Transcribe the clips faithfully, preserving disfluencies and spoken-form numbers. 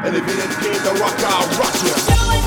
And if it ain't game to rock, I'll rock you.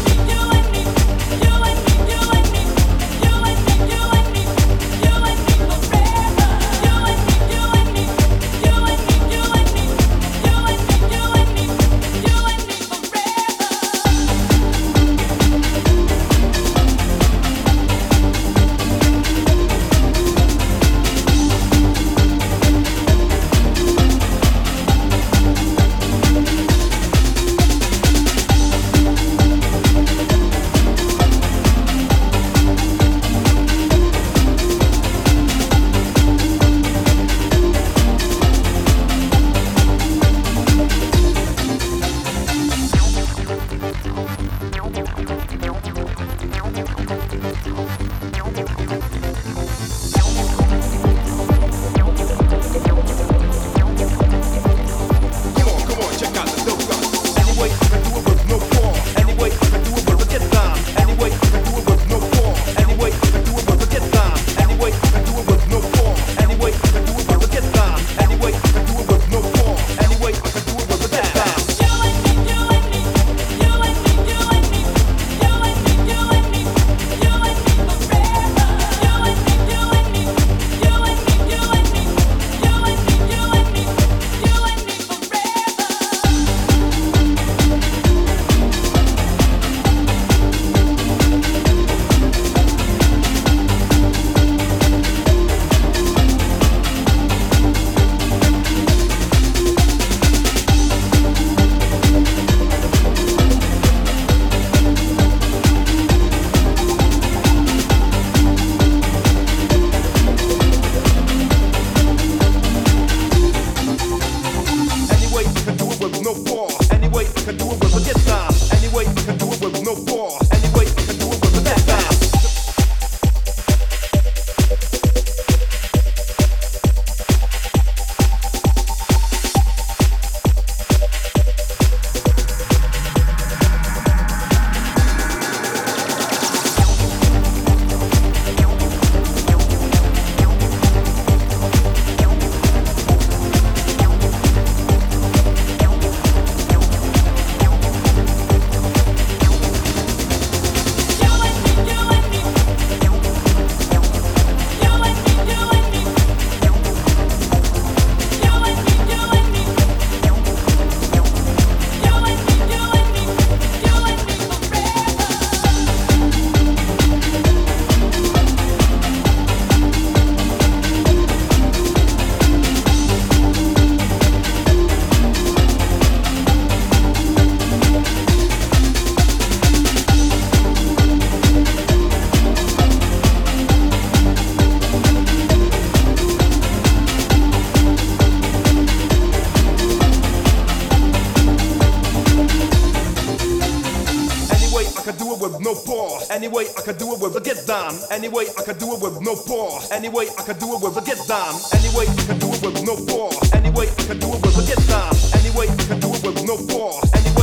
No pause. Anyway, I could do it with a get down. Anyway, I could do it with no pause. Anyway, I could do it with a get down. Anyway, I could do it with no pause. Anyway, I could do it with a get down. Anyway, I could do it with no pause. Anyway.